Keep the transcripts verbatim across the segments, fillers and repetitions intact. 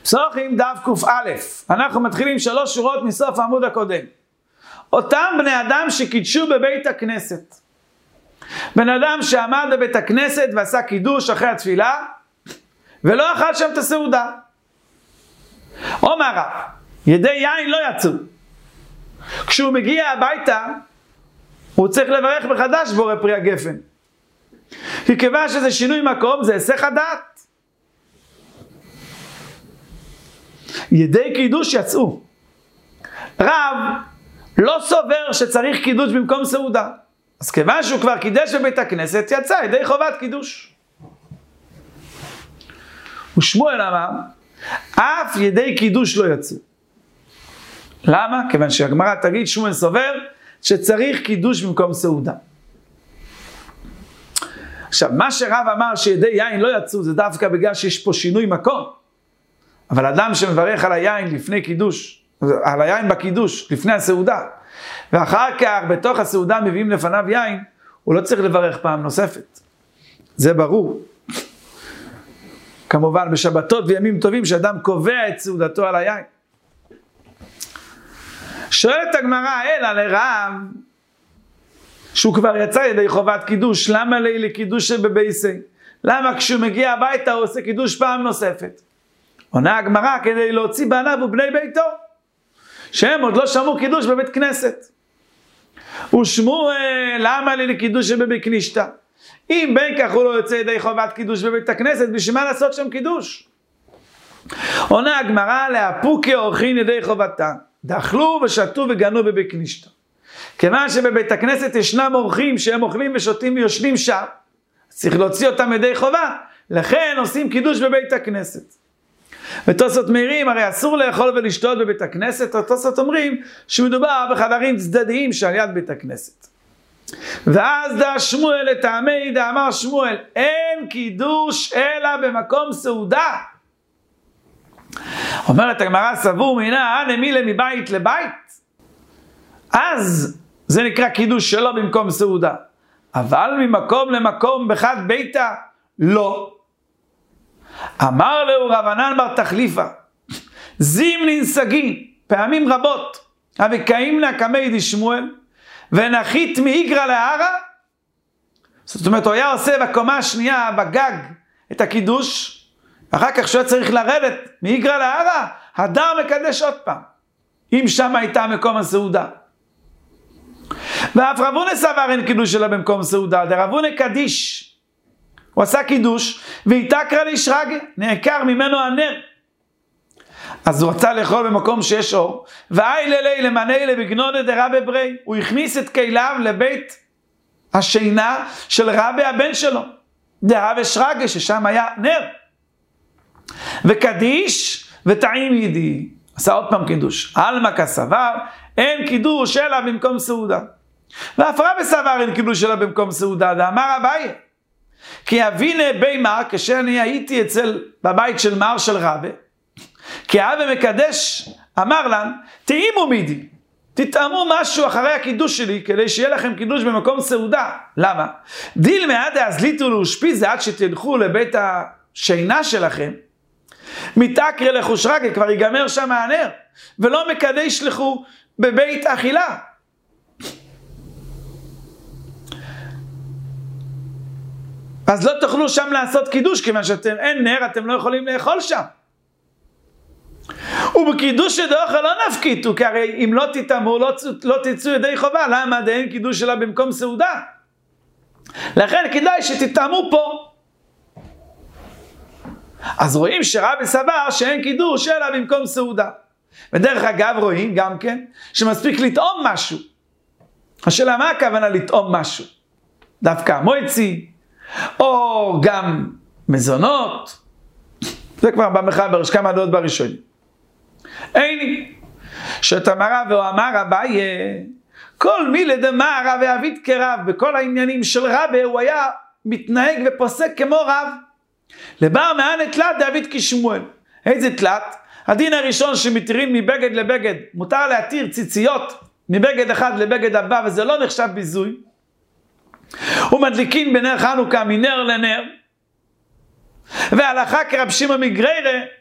פסוחים דף ק"א, אנחנו מתחילים שלוש שורות מסוף העמוד הקודם. אותם בני אדם שקידשו בבית הכנסת. בן אדם שעמד בבית הכנסת ועשה קידוש אחרי התפילה, ולא אכל שם את הסעודה. אומר הרב, ידי יין לא יצאו. כשהוא מגיע הביתה, הוא צריך לברך מחדש בורא פרי הגפן. כי כיוון שזה שינוי מקום, זה היסח הדעת. ידי קידוש יצאו. רב לא סובר שצריך קידוש במקום סעודה. אז כיוון שהוא כבר קידש בבית הכנסת, יצא ידי חובת קידוש. ושמואל אמר, אף ידי קידוש לא יצאו. למה? כיוון שהגמרא תגיד, שמואל סובר שצריך קידוש במקום סעודה. עכשיו, מה שרב אמר שידי יין לא יצאו, זה דווקא בגלל שיש פה שינוי מקום. אבל אדם שמברך על היין לפני קידוש, על היין בקידוש, לפני הסעודה, ואחר כך בתוך הסעודה מביאים לפניו יין, הוא לא צריך לברך פעם נוספת. זה ברור. כמובן בשבתות וימים טובים שאדם קובע את סעודתו על היין. שואלת הגמרא, אלא לרב, שהוא כבר יצא ידי חובת קידוש, למה לי לקידוש בבייסי? למה כשהוא מגיע הביתה הוא עושה קידוש פעם נוספת? עונה הגמרא כדי להוציא בניו ובני ביתו, שהם עוד לא שמעו קידוש בבית כנסת. ושמואל, למה לי לקידוש בבית כנישתא? אם בין כך הוא לא יוצא ידי חובת קידוש בבית הכנסת, בשביל מה לעשות שם קידוש? עונה הגמרא, להפוקי אורחין ידי חובתה, דאכלו ושתו וגנו בבית כנישתא. כיוון שבבית הכנסת ישנם אורחים שהם אוכלים ושותים ויושבים שם, צריך להוציא אותם ידי חובה, לכן עושים קידוש בבית הכנסת. ותוספות מעירים, הרי אסור לאכול ולשתות בבית הכנסת, התוספות אומרים שמדובר בחדרים צדדיים שעל יד בית הכנסת. ואז דא שמואל לטעמי דאמר שמואל, אין קידוש אלא במקום סעודה. אומרת הגמרא, סבור מינה נמילה מבית לבית, אז זה נקרא קידוש שלו במקום סעודה. אבל ממקום למקום בחד ביתה, לא. אמר לו רבנן בר תחליפה, זימנין סגין, פעמים רבות, אבקאימנה קמי דשמואל, ונחית מאיגרא להרא. זאת אומרת, הוא היה עושה בקומה השנייה, בגג, את הקידוש, אחר כך שהוא צריך לרדת מאיגרא להרא, הדר מקדש עוד פעם, אם שם הייתה מקום הסעודה. ואף רבונה סבר אין קידוש שלה במקום סעודה, דרבונה קדיש, הוא עשה קידוש, והתקרא לישרגא, נעקר ממנו הנר. אז הוא רצה לאכול במקום שיש אור, ואי לילי למנהי בגנודה דרבי ברי, הוא הכניס את כליו לבית השינה של רבי הבן שלו, דרבי שרגא, ששם היה נר. וקדיש וטעים ידי, עשה עוד פעם קידוש. אלמה כסבר, אין קידוש אלא במקום סעודה. ואף רבי סבר אין קידוש אלא במקום סעודה, דאמר אביי, כי אבינה בי מר, כשאני הייתי אצל, בבית של מר של רבי, כי אבי מקדש, אמר לן, תאימו מידי, תטעמו משהו אחרי הקידוש שלי, כדי שיהיה לכם קידוש במקום סעודה. למה? דיל מעדה אז ליטו להושפיזה, עד שתלכו לבית השינה שלכם, מתעקרי לחושרגה, כבר ייגמר שם הנר, ולא מקדש לכו בבית אכילה. אז לא תוכלו שם לעשות קידוש, כיוון שאתם אין נר, אתם לא יכולים לאכול שם. ובקידוש דאוכל לא נפקיתו, כי הרי אם לא תטמאו, לא, לא תצאו ידי חובה. למה? דאין קידוש שלה במקום סעודה. לכן כדאי שתטמאו פה. אז רואים שרבי סבר שאין קידוש אלא במקום סעודה. ודרך אגב רואים גם כן שמספיק לטעום משהו. השאלה מה הכוונה לטעום משהו? דווקא מויצי, או גם מזונות. זה כבר במחבר, יש כמה דעות בראשונים. איני, שתמרה ואמר אביי, כל מילי דאמר רב ואביד כרב, בכל העניינים של רבי הוא היה מתנהג ופוסק כמו רב. לבר מענה תלת דאביד כשמואל. איזה תלת? הדין הראשון שמתירים מבגד לבגד, מותר להתיר ציציות מבגד אחד לבגד הבא, וזה לא נחשב ביזוי. ומדליקין בנר חנוכה מנר לנר, והלכה כרב שמעון מגריירה,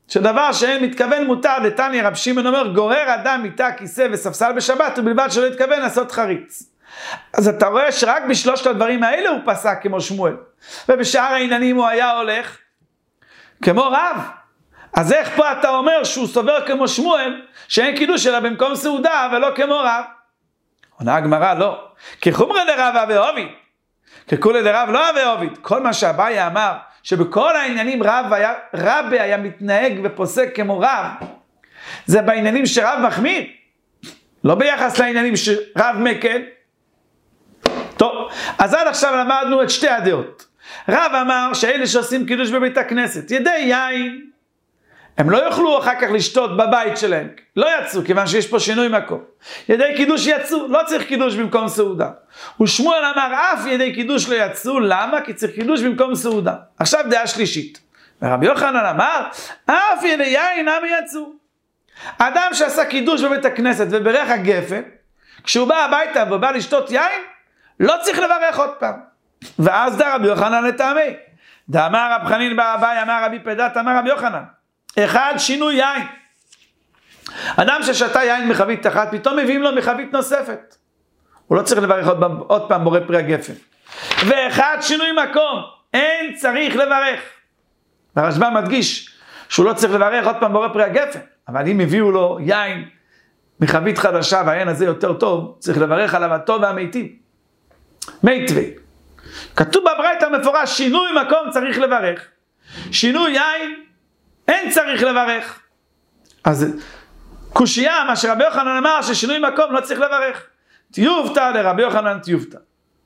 שדבר שאין מתכוון מותר, דתניא רב שמעון אומר, גורר אדם מיטה, כיסא וספסל בשבת, ובלבד שלא התכוון לעשות חריץ. אז אתה רואה שרק בשלושת הדברים האלה הוא פסק כמו שמואל. ובשאר העניינים הוא היה הולך כמו רב. אז איך פה אתה אומר שהוא סובר כמו שמואל, שאין קידוש אלא במקום סעודה ולא כמו רב? עונה הגמרא, לא. כחומרא דרב הווה עוביד, ככולי דרב לא הווה עוביד. כל מה שאביי אמר, שבכל העניינים רב היה, רבי היה מתנהג ופוסק כמו רב, זה בעניינים שרב מחמיר, לא ביחס לעניינים שרב מקל. טוב, אז עד עכשיו למדנו את שתי הדעות. רב אמר שאלה שעושים קידוש בבית הכנסת, ידי יין, הם לא יוכלו אחר כך לשתות בבית שלהם, לא יצאו, כיוון שיש פה שינוי מקום. ידי קידוש יצאו, לא צריך קידוש במקום סעודה. ושמואל אמר, אף ידי קידוש לא יצאו, למה? כי צריך קידוש במקום סעודה. עכשיו דעה שלישית. ורבי יוחנן אמר, אף ידי יין למה יצאו? אדם שעשה קידוש בבית הכנסת וברך הגפן, כשהוא בא הביתה ובא לשתות יין, לא צריך לברך עוד פעם. ואז דעה רבי יוחנן לטעמי. דאמר רב חנין בר אביי, אמר רבי פדת, אמר רבי יוחנן. אחד, שינוי יין. אדם ששתה יין מחבית אחת, פתאום מביאים לו מחבית נוספת. הוא לא צריך לברך עוד, עוד פעם בורא פרי הגפן. ואחד, שינוי מקום. אין צריך לברך. והרשב"ם מדגיש שהוא לא צריך לברך עוד פעם בורא פרי הגפן. אבל אם הביאו לו יין מחבית חדשה והיין הזה יותר טוב, צריך לברך עליו הטוב והמיטיב. מיטבי. כתוב בברייתא מפורש, שינוי מקום צריך לברך. שינוי יין אין צריך לברך. אז קושייה, מה שרבי יוחנן אמר, ששינוי מקום לא צריך לברך. תיובתא לרבי יוחנן תיובתא.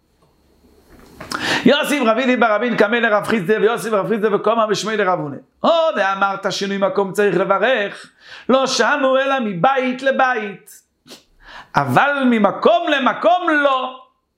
יוסיף רבידי ברבין קמא לרב חיסדא, ויוסיף רב חיסדא וקומא בשמי לרב הונא. עוד אמרת שינוי מקום צריך לברך, לא שאנו אלא מבית לבית. אבל ממקום למקום לא.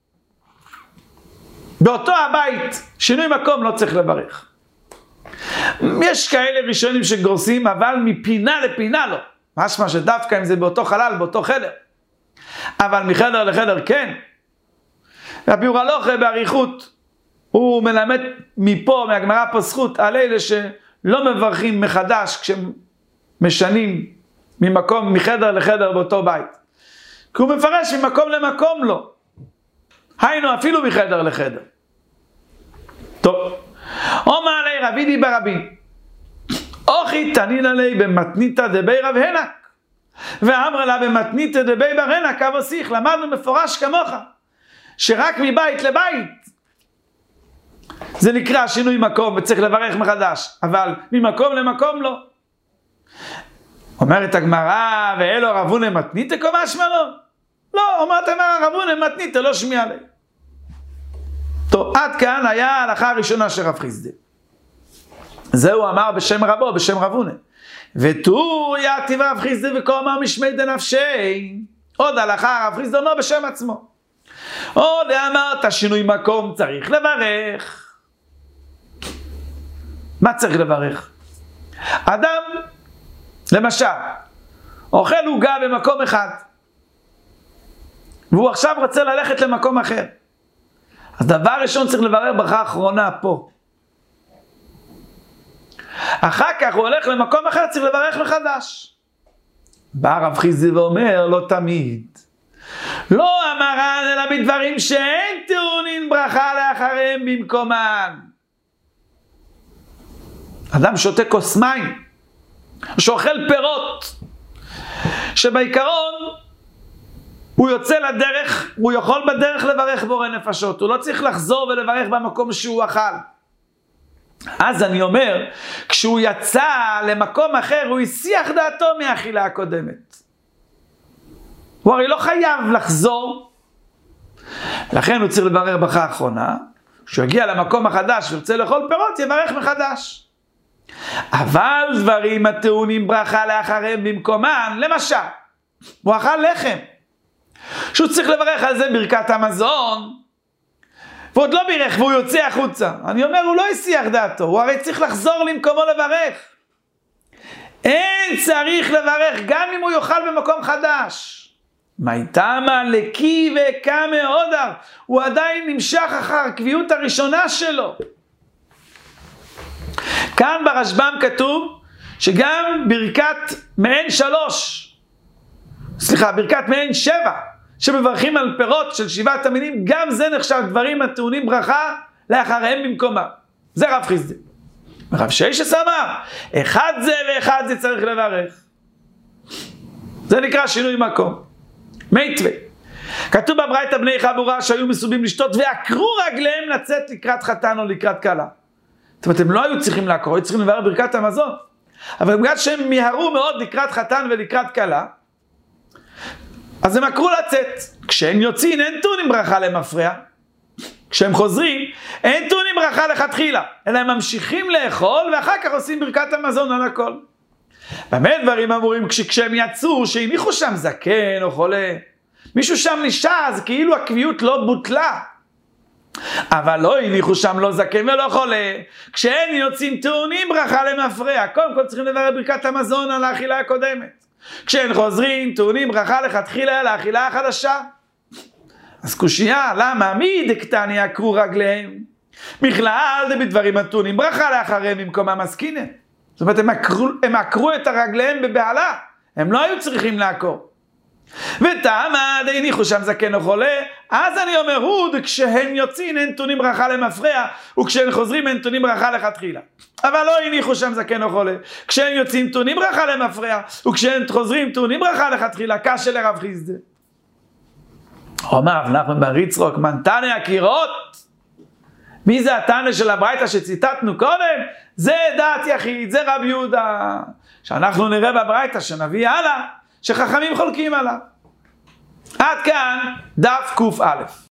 באותו הבית, שינוי מקום לא צריך לברך. יש כאלה ראשונים שגורסים, אבל מפינה לפינה לא. משמע שדווקא אם זה באותו חלל, באותו חדר. אבל מחדר לחדר כן. והביאור הלוכה בעריכות, הוא מלמד מפה, מהגמרא פה זכות, על אלה שלא מברכים מחדש, כשהם משנים ממקום, מחדר לחדר באותו בית. כי הוא מפרש ממקום למקום לא. היינו אפילו מחדר לחדר. טוב. אומר עלי רבידי ברבין, אוכי תנין עלי במתניתא דבי רב הנק, ואמר לה במתניתא דבי בר הנק, אבוסיך, למדנו מפורש כמוך, שרק מבית לבית, זה נקרא שינוי מקום וצריך לברך מחדש, אבל ממקום למקום לא. אומרת הגמרא, ואלו רב הונא מתניתא קומא שמע לו? לא, אומרת רב הונא מתניתא לא שמיע עלי. טוב, עד כאן היה ההלכה הראשונה של רב חיסדא. זהו אמר בשם רבו, בשם רב הונא. ותור יתיב רב חיסדא וקומא משמי דנפשי. עוד הלכה רב חיסדא אומר בשם עצמו. עוד אמרת שינוי מקום צריך לברך. מה צריך לברך? אדם, למשל, אוכל עוגה במקום אחד, והוא עכשיו רוצה ללכת למקום אחר. אז דבר ראשון צריך לברך ברכה אחרונה פה. אחר כך הוא הולך למקום אחר, צריך לברך מחדש. בא רב חיסדא ואומר, לא תמיד. לא אמרן אלא בדברים שאין טעונין ברכה לאחריהם במקומן. אדם שותה כוס מים, שאוכל פירות, שבעיקרון הוא יוצא לדרך, הוא יכול בדרך לברך בורא נפשות, הוא לא צריך לחזור ולברך במקום שהוא אכל. אז אני אומר, כשהוא יצא למקום אחר, הוא הסיח דעתו מהאכילה הקודמת. הוא הרי לא חייב לחזור, לכן הוא צריך לברך ברכה האחרונה. כשהוא יגיע למקום החדש וירצה לאכול פירות, יברך מחדש. אבל דברים הטעונים ברכה לאחריהם במקומן, למשל, הוא אכל לחם, שהוא צריך לברך על זה ברכת המזון, ועוד לא בירך והוא יוצא החוצה. אני אומר, הוא לא הסיח דעתו, הוא הרי צריך לחזור למקומו לברך. אין צריך לברך גם אם הוא יאכל במקום חדש. מייתמה לקי וקמא עודר, הוא עדיין נמשך אחר הקביעות הראשונה שלו. כאן ברשב"ם כתוב שגם ברכת מעין שלוש, סליחה, ברכת מעין שבע, שמברכים על פירות של שבעת המינים, גם זה נחשב דברים הטעונים ברכה לאחריהם במקומה. זה רב חיסדא. רב ששת אמר, אחד זה ואחד זה צריך לברך. זה נקרא שינוי מקום. מיתווה. כתוב בברייתא בני חבורה שהיו מסובים לשתות ועקרו רגליהם לצאת לקראת חתן או לקראת כלה. זאת אומרת, הם לא היו צריכים לעקור, היו צריכים לברך ברכת המזון. אבל בגלל שהם מיהרו מאוד לקראת חתן ולקראת כלה, אז הם עקרו לצאת. כשהם יוצאים אין טעונים ברכה למפרע. כשהם חוזרים אין טעונים ברכה לכתחילה, אלא הם ממשיכים לאכול ואחר כך עושים ברכת המזון על הכל. במה דברים אמורים כשהם יצאו שהניחו שם זקן או חולה? מישהו שם נשאר, אז כאילו הקביעות לא בוטלה. אבל לא הניחו שם לא זקן ולא חולה. כשהם יוצאים טעונים ברכה למפרע, קודם כל צריכים לברך ברכת המזון על האכילה הקודמת. כשהם חוזרים טעונים ברכה לכתחילה על האכילה החדשה. אז קושייה, למה? מי דקטני עקרו רגליהם? בכלל זה בדברים הטעונים ברכה לאחריהם במקום המסכינן. זאת אומרת, הם עקרו, הם עקרו את הרגליהם בבהלה. הם לא היו צריכים לעקור. ותמה הניחו שם זקן או חולה, אז אני אומר, הוד, כשהם יוצאים אין טעונים ברכה למפרע, וכשהם חוזרים אין טעונים ברכה לכתחילה. אבל לא הניחו שם זקן או חולה. כשהם יוצאים טעונים ברכה למפרע, וכשהם חוזרים טעונים ברכה לכתחילה, קשה לרב חיסדא. אומר נחמן בר יצחק, מן תנא הקירות? מי זה התנא של הברייתא שציטטנו קודם? זה דעת יחיד, זה רב יהודה. שאנחנו נראה בברייתא שנביא הלאה, שחכמים חולקים עליו. עד כאן דף קוף א'.